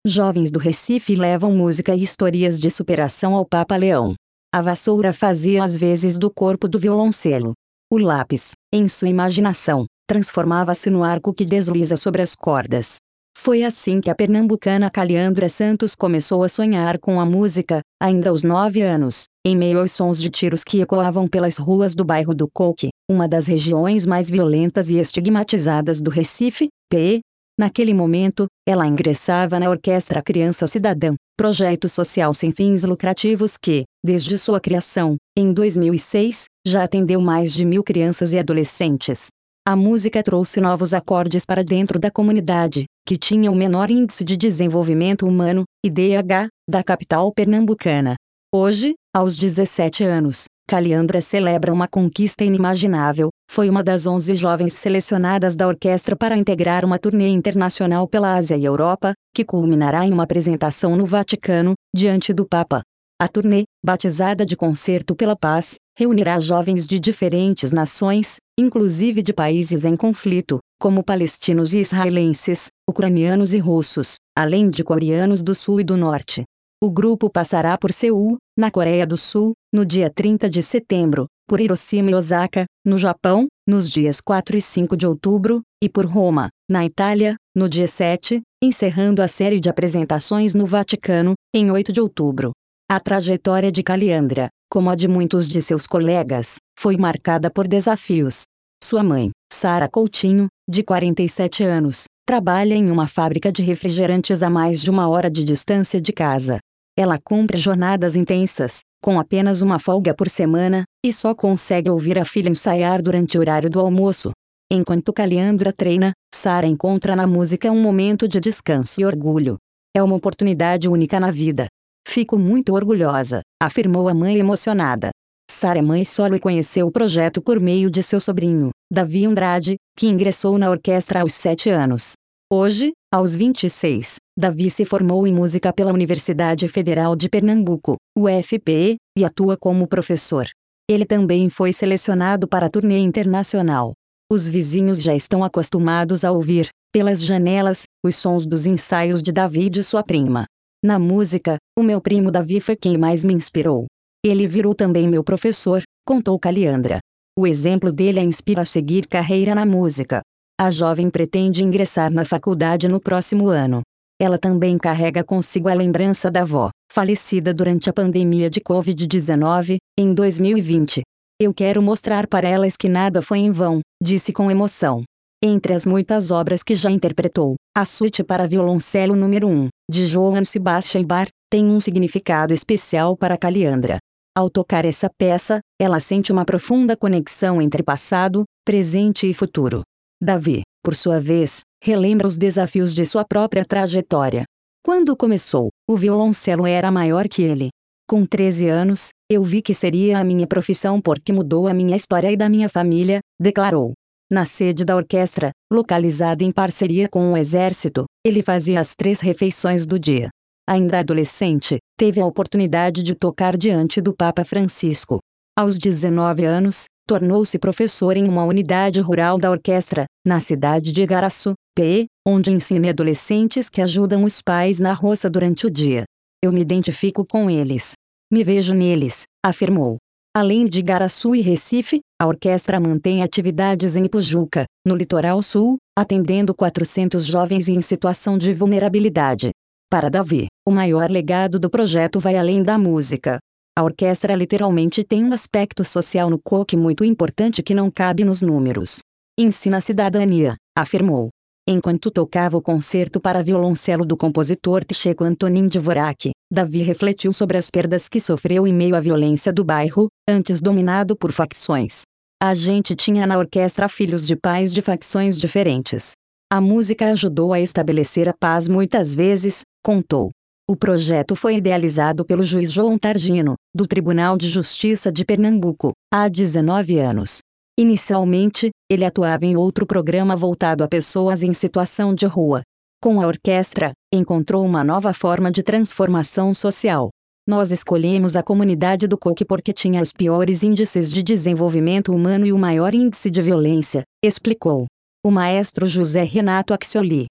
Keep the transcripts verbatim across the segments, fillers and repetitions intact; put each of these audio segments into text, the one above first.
Jovens do Recife levam música e histórias de superação ao Papa Leão. A vassoura fazia as vezes do corpo do violoncelo. O lápis, em sua imaginação, transformava-se no arco que desliza sobre as cordas. Foi assim que a pernambucana Caliandra Santos começou a sonhar com a música, ainda aos nove anos, em meio aos sons de tiros que ecoavam pelas ruas do bairro do Coque, uma das regiões mais violentas e estigmatizadas do Recife, P. Naquele momento, ela ingressava na Orquestra Criança Cidadã, projeto social sem fins lucrativos que, desde sua criação, em dois mil e seis, já atendeu mais de mil crianças e adolescentes. A música trouxe novos acordes para dentro da comunidade, que tinha o menor índice de desenvolvimento humano, I D H, da capital pernambucana. Hoje, aos dezessete anos, Caliandra celebra uma conquista inimaginável. Foi uma das onze jovens selecionadas da orquestra para integrar uma turnê internacional pela Ásia e Europa, que culminará em uma apresentação no Vaticano, diante do Papa. A turnê, batizada de Concerto pela Paz, reunirá jovens de diferentes nações, inclusive de países em conflito, como palestinos e israelenses, ucranianos e russos, além de coreanos do Sul e do Norte. O grupo passará por Seul, na Coreia do Sul, no dia trinta de setembro, por Hiroshima e Osaka, no Japão, nos dias quatro e cinco de outubro, e por Roma, na Itália, no dia sete, encerrando a série de apresentações no Vaticano, em oito de outubro. A trajetória de Caliandra, como a de muitos de seus colegas, foi marcada por desafios. Sua mãe, Sara Coutinho, de quarenta e sete anos, trabalha em uma fábrica de refrigerantes a mais de uma hora de distância de casa. Ela cumpre jornadas intensas, com apenas uma folga por semana, e só consegue ouvir a filha ensaiar durante o horário do almoço. Enquanto Caliandra treina, Sara encontra na música um momento de descanso e orgulho. É uma oportunidade única na vida. Fico muito orgulhosa, afirmou a mãe emocionada. Sara é mãe solo e conheceu o projeto por meio de seu sobrinho, Davi Andrade, que ingressou na orquestra aos sete anos. Hoje, aos vinte e seis, Davi se formou em música pela Universidade Federal de Pernambuco, U F P, e atua como professor. Ele também foi selecionado para a turnê internacional. Os vizinhos já estão acostumados a ouvir, pelas janelas, os sons dos ensaios de Davi e de sua prima. Na música, o meu primo Davi foi quem mais me inspirou. Ele virou também meu professor, contou Caliandra. O exemplo dele a inspira a seguir carreira na música. A jovem pretende ingressar na faculdade no próximo ano. Ela também carrega consigo a lembrança da avó, falecida durante a pandemia de covid dezenove, em dois mil e vinte. Eu quero mostrar para elas que nada foi em vão, disse com emoção. Entre as muitas obras que já interpretou, a Suite para Violoncelo número um, de Johann Sebastian Bach, tem um significado especial para Caliandra. Ao tocar essa peça, ela sente uma profunda conexão entre passado, presente e futuro. Davi, por sua vez, relembra os desafios de sua própria trajetória. Quando começou, o violoncelo era maior que ele. Com treze anos, eu vi que seria a minha profissão porque mudou a minha história e da minha família, declarou. Na sede da orquestra, localizada em parceria com o exército, ele fazia as três refeições do dia. Ainda adolescente, teve a oportunidade de tocar diante do Papa Francisco. Aos dezenove anos, tornou-se professor em uma unidade rural da orquestra, na cidade de Igaraçu, P, onde ensina adolescentes que ajudam os pais na roça durante o dia. Eu me identifico com eles. Me vejo neles, afirmou. Além de Igaraçu e Recife, a orquestra mantém atividades em Ipujuca, no litoral sul, atendendo quatrocentos jovens em situação de vulnerabilidade. Para Davi, o maior legado do projeto vai além da música. A orquestra literalmente tem um aspecto social no coque muito importante que não cabe nos números. Ensina cidadania, afirmou. Enquanto tocava o concerto para violoncelo do compositor tcheco Antonín Dvořák, Davi refletiu sobre as perdas que sofreu em meio à violência do bairro, antes dominado por facções. A gente tinha na orquestra filhos de pais de facções diferentes. A música ajudou a estabelecer a paz muitas vezes, contou. O projeto foi idealizado pelo juiz João Targino, do Tribunal de Justiça de Pernambuco, há dezenove anos. Inicialmente, ele atuava em outro programa voltado a pessoas em situação de rua. Com a orquestra, encontrou uma nova forma de transformação social. Nós escolhemos a comunidade do coque porque tinha os piores índices de desenvolvimento humano e o maior índice de violência, explicou. O maestro José Renato Axioli,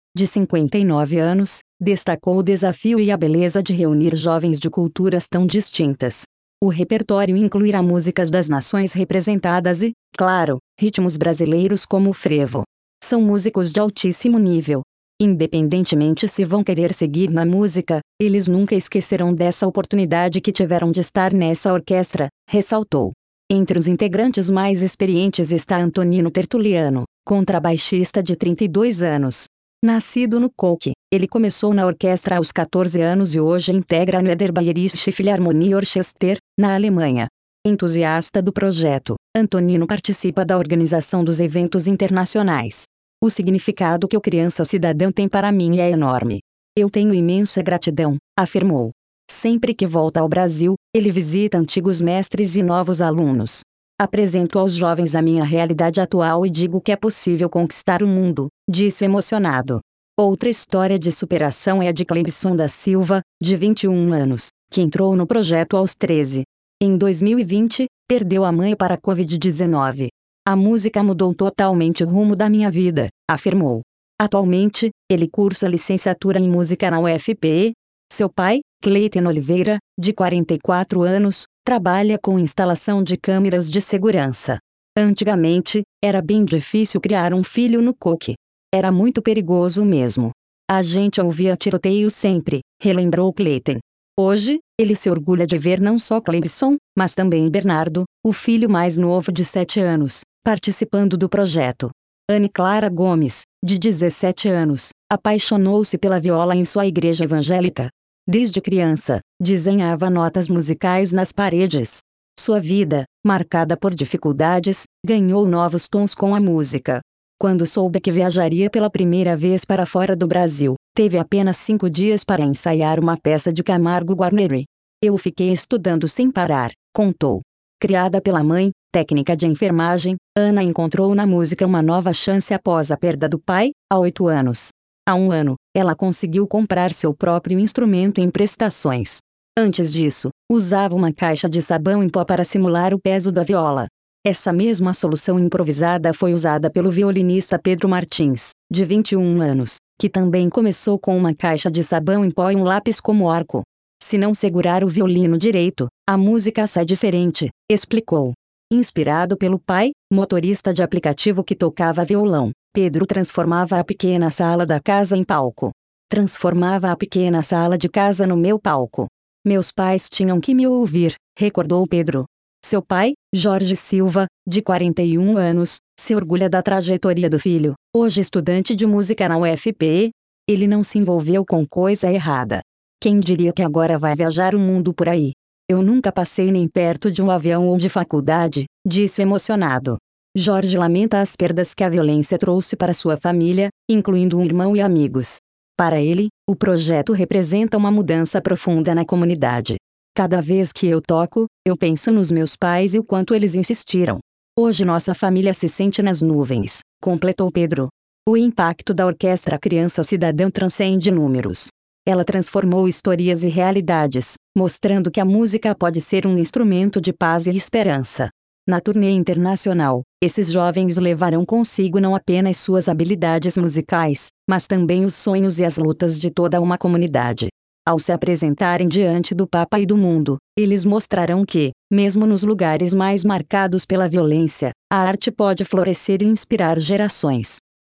de cinquenta e nove anos, destacou o desafio e a beleza de reunir jovens de culturas tão distintas. O repertório incluirá músicas das nações representadas e, claro, ritmos brasileiros como o frevo. São músicos de altíssimo nível. Independentemente se vão querer seguir na música, eles nunca esquecerão dessa oportunidade que tiveram de estar nessa orquestra, ressaltou. Entre os integrantes mais experientes está Antonino Tertuliano, contrabaixista de trinta e dois anos. Nascido no Coque, ele começou na orquestra aos quatorze anos e hoje integra a Niederbayerische Philharmonie Orchester, na Alemanha. Entusiasta do projeto, Antonino participa da organização dos eventos internacionais. O significado que o Criança Cidadã tem para mim é enorme. Eu tenho imensa gratidão, afirmou. Sempre que volta ao Brasil, ele visita antigos mestres e novos alunos. Apresento aos jovens a minha realidade atual e digo que é possível conquistar o mundo, disse emocionado. Outra história de superação é a de Cleibson da Silva, de vinte e um anos, que entrou no projeto aos treze. Em dois mil e vinte, perdeu a mãe para a covid dezenove. A música mudou totalmente o rumo da minha vida, afirmou. Atualmente, ele cursa licenciatura em música na U F P E. Seu pai, Cleiton Oliveira, de quarenta e quatro anos, trabalha com instalação de câmeras de segurança. Antigamente, era bem difícil criar um filho no Coque. Era muito perigoso mesmo. A gente ouvia tiroteio sempre, relembrou Cleiton. Hoje, ele se orgulha de ver não só Cleibson, mas também Bernardo, o filho mais novo de sete anos, participando do projeto. Anne Clara Gomes, de dezessete anos, apaixonou-se pela viola em sua igreja evangélica. Desde criança, desenhava notas musicais nas paredes. Sua vida, marcada por dificuldades, ganhou novos tons com a música. Quando soube que viajaria pela primeira vez para fora do Brasil, teve apenas cinco dias para ensaiar uma peça de Camargo Guarneri. Eu fiquei estudando sem parar, contou. Criada pela mãe, técnica de enfermagem, Ana encontrou na música uma nova chance após a perda do pai, há oito anos. Há um ano, ela conseguiu comprar seu próprio instrumento em prestações. Antes disso, usava uma caixa de sabão em pó para simular o peso da viola. Essa mesma solução improvisada foi usada pelo violinista Pedro Martins, de vinte e um anos, que também começou com uma caixa de sabão em pó e um lápis como arco. Se não segurar o violino direito, a música sai diferente, explicou. Inspirado pelo pai, motorista de aplicativo que tocava violão, Pedro transformava a pequena sala da casa em palco. Transformava a pequena sala de casa no meu palco. Meus pais tinham que me ouvir, recordou Pedro. Seu pai, Jorge Silva, de quarenta e um anos, se orgulha da trajetória do filho, hoje estudante de música na U F P E. Ele não se envolveu com coisa errada. Quem diria que agora vai viajar o mundo por aí? Eu nunca passei nem perto de um avião ou de faculdade, disse emocionado. Jorge lamenta as perdas que a violência trouxe para sua família, incluindo um irmão e amigos. Para ele, o projeto representa uma mudança profunda na comunidade. Cada vez que eu toco, eu penso nos meus pais e o quanto eles insistiram. Hoje nossa família se sente nas nuvens, completou Pedro. O impacto da Orquestra Criança Cidadã transcende números. Ela transformou histórias e realidades, mostrando que a música pode ser um instrumento de paz e esperança. Na turnê internacional, esses jovens levarão consigo não apenas suas habilidades musicais, mas também os sonhos e as lutas de toda uma comunidade. Ao se apresentarem diante do Papa e do mundo, eles mostrarão que, mesmo nos lugares mais marcados pela violência, a arte pode florescer e inspirar gerações.